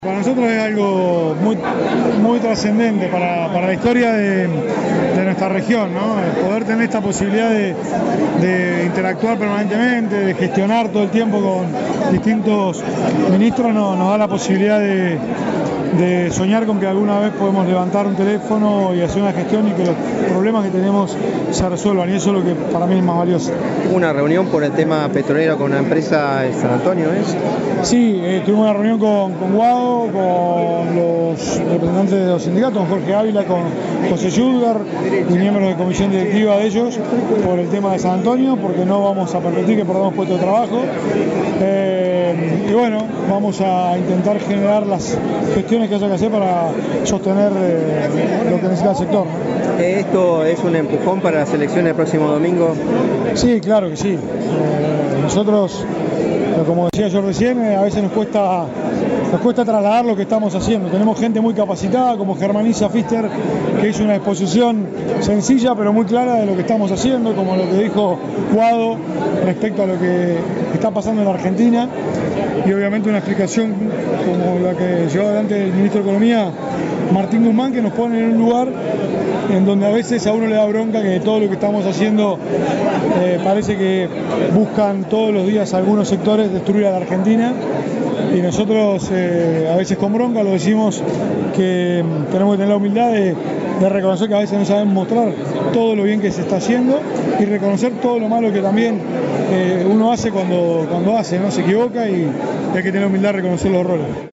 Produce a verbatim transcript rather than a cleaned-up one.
Para nosotros es algo muy, muy trascendente para, para la historia de, de nuestra región, ¿no? El poder tener esta posibilidad de, de interactuar permanentemente, de gestionar todo el tiempo con distintos ministros, no, nos da la posibilidad de, de soñar con que alguna vez podemos levantar un teléfono y hacer una gestión y que los problemas que tenemos se resuelvan, y eso es lo que para mí es más valioso. Hubo una reunión por el tema petrolero con una empresa de San Antonio, ¿es? Sí, eh, tuvimos una reunión con, con Guado, con los representantes de los sindicatos, con Jorge Ávila, con José Yudgar y miembros de comisión directiva de ellos, por el tema de San Antonio, porque no vamos a permitir que perdamos puestos de trabajo. Eh, y bueno, vamos a intentar generar las gestiones que haya que hacer para sostener eh, lo que necesita el sector, ¿no? ¿Esto es un empujón para las elecciones del próximo domingo? Sí, claro que sí. Eh, nosotros, como decía yo recién, eh, a veces nos cuesta, nos cuesta trasladar lo que estamos haciendo. Tenemos gente muy capacitada, como Germanisa Pfister, que hizo una exposición sencilla pero muy clara de lo que estamos haciendo, como lo que dijo Guado respecto a lo que está pasando en la Argentina, y obviamente una explicación como la que llevó adelante el ministro de Economía, Martín Guzmán, que nos pone en un lugar en donde a veces a uno le da bronca que todo lo que estamos haciendo eh, parece que buscan todos los días algunos sectores destruir a la Argentina, y nosotros eh, a veces con bronca lo decimos que tenemos que tener la humildad de, de reconocer que a veces no sabemos mostrar todo lo bien que se está haciendo y reconocer todo lo malo que también eh, uno hace cuando, cuando hace, ¿no? Se equivoca, y hay que tener la humildad de reconocer los errores.